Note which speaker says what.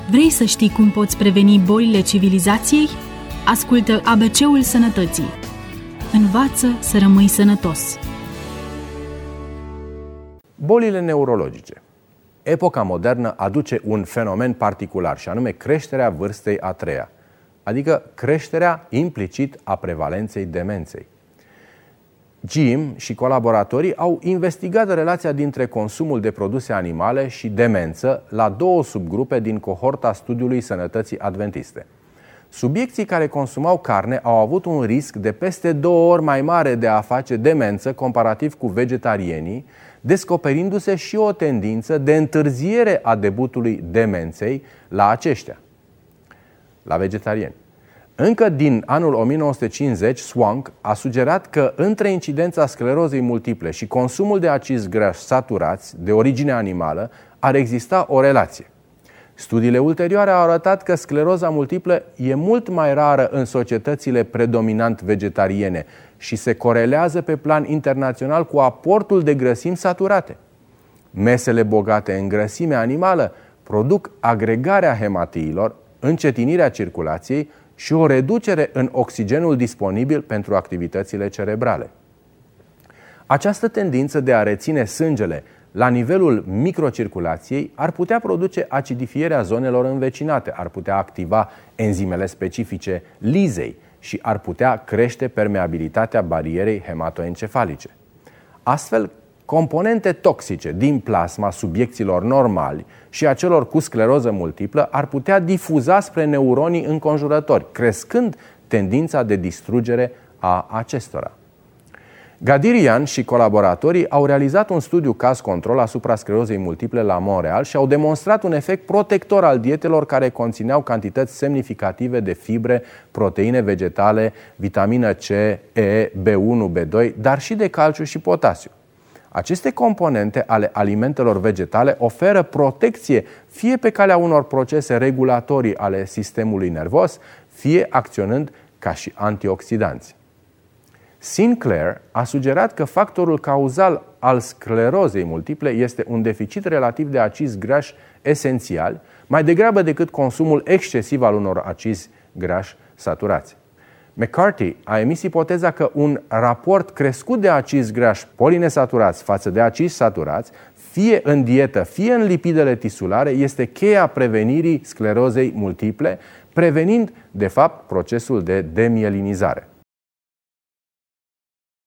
Speaker 1: Vrei să știi cum poți preveni bolile civilizației? Ascultă ABC-ul Sănătății. Învață să rămâi sănătos.
Speaker 2: Bolile neurologice. Epoca modernă aduce un fenomen particular, și anume creșterea vârstei a treia, adică creșterea implicit a prevalenței demenței. Jim și colaboratorii au investigat relația dintre consumul de produse animale și demență la două subgrupe din cohorta studiului sănătății adventiste. Subiecții care consumau carne au avut un risc de peste 2 ori mai mare de a face demență comparativ cu vegetarienii, descoperindu-se și o tendință de întârziere a debutului demenței la aceștia, la vegetariani. Încă din anul 1950, Swank a sugerat că între incidența sclerozei multiple și consumul de acizi grași saturați de origine animală ar exista o relație. Studiile ulterioare au arătat că scleroza multiplă e mult mai rară în societățile predominant vegetariene și se corelează pe plan internațional cu aportul de grăsimi saturate. Mesele bogate în grăsime animală produc agregarea hematiilor, încetinirea circulației și o reducere în oxigenul disponibil pentru activitățile cerebrale. Această tendință de a reține sângele la nivelul microcirculației ar putea produce acidifierea zonelor învecinate, ar putea activa enzimele specifice lizei și ar putea crește permeabilitatea barierei hematoencefalice. Astfel, componente toxice din plasma subiecților normali și a celor cu scleroză multiplă ar putea difuza spre neuronii înconjurători, crescând tendința de distrugere a acestora. Gadirian și colaboratorii au realizat un studiu caz-control asupra sclerozei multiple la Montreal și au demonstrat un efect protector al dietelor care conțineau cantități semnificative de fibre, proteine vegetale, vitamină C, E, B1, B2, dar și de calciu și potasiu. Aceste componente ale alimentelor vegetale oferă protecție fie pe calea unor procese regulatorii ale sistemului nervos, fie acționând ca și antioxidanți. Sinclair a sugerat că factorul cauzal al sclerozei multiple este un deficit relativ de acizi grași esențiali, mai degrabă decât consumul excesiv al unor acizi grași saturați. McCarthy a emis ipoteza că un raport crescut de acizi grași polinesaturați față de acizi saturați, fie în dietă, fie în lipidele tisulare, este cheia prevenirii sclerozei multiple, prevenind, de fapt, procesul de demielinizare.